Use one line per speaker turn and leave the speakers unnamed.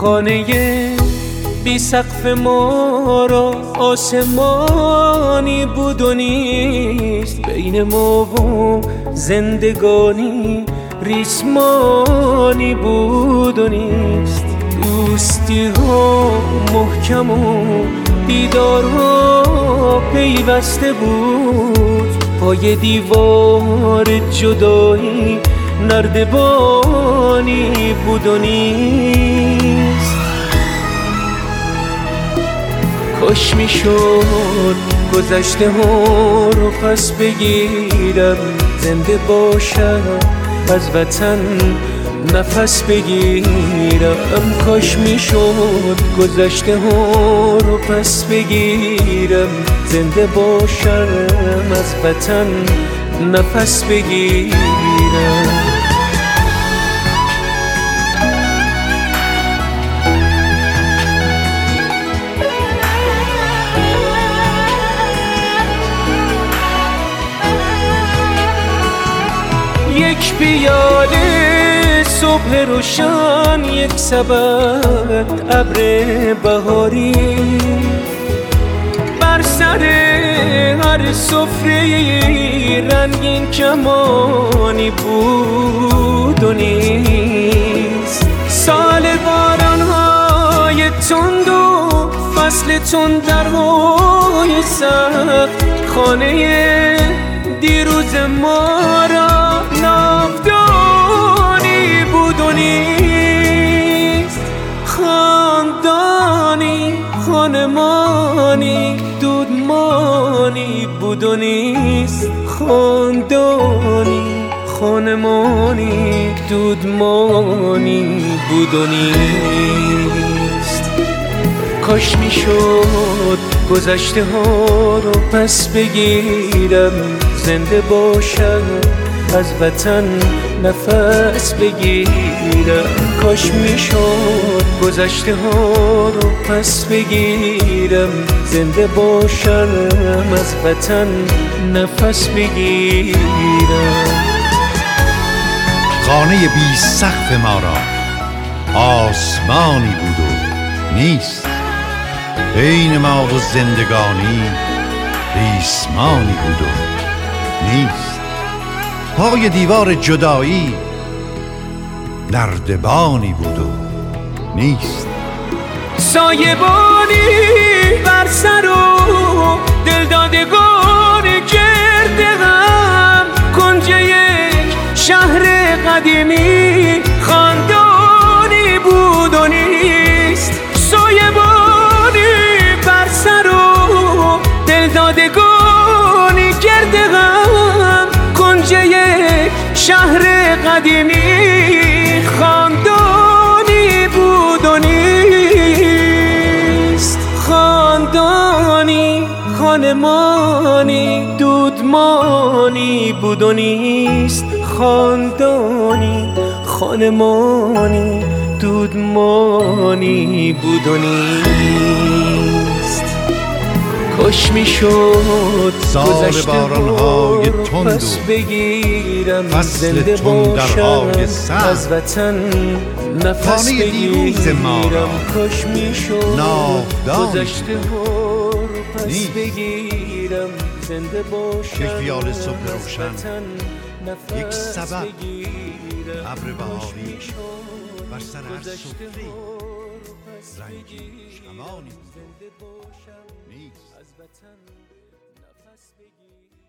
خانه بی سقف ما را آسمانی بود و نیست، بین ما و زندگانی ریسمانی بود و نیست. دوستی ها محکم و دیدارها پیوسته بود، پای دیوار جدایی نردبانی بود و نیست. کاش میشد گذشته ها رو پس بگیرم، زنده باشم از وطن نفس بگیرم. کاش میشد گذشته ها رو پس بگیرم، زنده باشم از وطن نفس بگیرم. یک پیاله صبح روشن، یک سبد ابر بهاری، بر سر هر سفره رنگین کمانی بود و نیست. سال باران‌های تند و فصل تندرهای سخت، خانه دیروز ما را ناودانی بود و نیست. خاندانی خانمانی دودمانی بود و نیست. خاندانی خانمانی دودمانی بود و نیست. کاش میشد گذشته ها رو پس بگیرم، زنده باشم از وطن نفس بگیرم. کاش میشد گذشته ها رو پس بگیرم، زنده باشم از وطن نفس بگیرم.
خانه بی سقف ما را آسمانی بود و نیست، بین ما و زندگانی ریسمانی بود و نیست. پای دیوار جدایی نردبانی بود و نیست.
سایبانی بر سر و دلدادگان گرد غم، کنج یک شهر قدیمی خاندانی بود و نیست. سایبانی بر سر و دلدادگان گرد غم، کنج یک شهر قدیمی خاندانی بود و نیست. خاندانی خانمانی دودمانی بود و نیست. خاندانی خانمانی دودمانی بود و نیست. کاش میشد گذشته
باران‌های تند
پس بگیرم،
فصل
زنده باشم
سخت،
از وطن نفس بگیرم. کاش میشد گذشته ها رو پس بگیرم، زنده باشم
یک پیاله صبح روشن، یک
نفس
سبد
بگیرم.
ابر بهاری، بر سر هر سفره رنگین کمانی بود و نیست.
از وطن نفس بگیر.